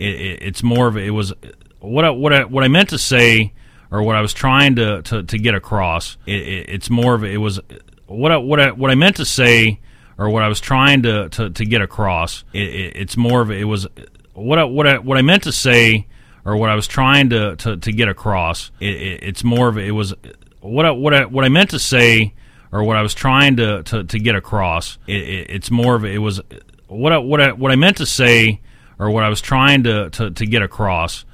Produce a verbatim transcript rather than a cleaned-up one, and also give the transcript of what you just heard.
It, it, it's more of it was what I, what I, what I meant to say, or what I was trying to, to, to get across. It, it, it's more of it was what I, what I, what I meant to say, or what I was trying to, to, to get across. It, it, it's more of it was what I, what I, what I meant to say, or what I was trying to, to, to get across. It, it, it's more of it was what I, what I, what I meant to say, or what I was trying to, to, to get across. It, it, it's more of it was what I, what I, what I meant to say, or what I was trying to, to, to get across.